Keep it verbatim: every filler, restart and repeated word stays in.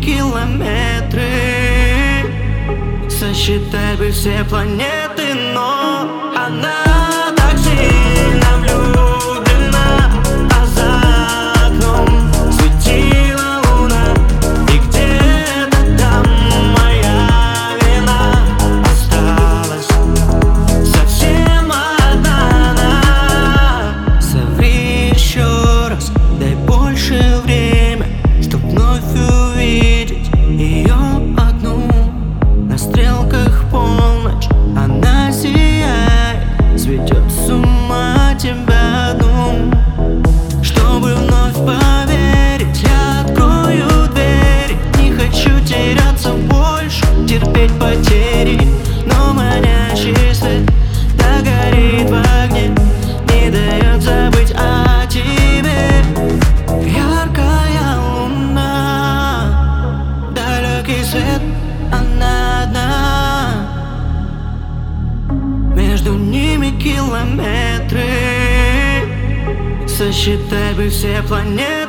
километры, сосчитай бы все планеты, но она так сильно влюблена, а за окном светила луна, и где-то там моя вина осталась совсем одна она. Соври еще раз, дай больше время, чтоб вновь увидеть ее одну. На стрелках полночь, она сияет, сведет с ума тебя одну. Чтобы вновь поверить, я открою дверь. Не хочу теряться больше, терпеть потери, но манящий свет догорит в огне, не дает забыть о тебе. Яркая луна, далекий свет, она одна. Между ними километры, сосчитай бы все планеты.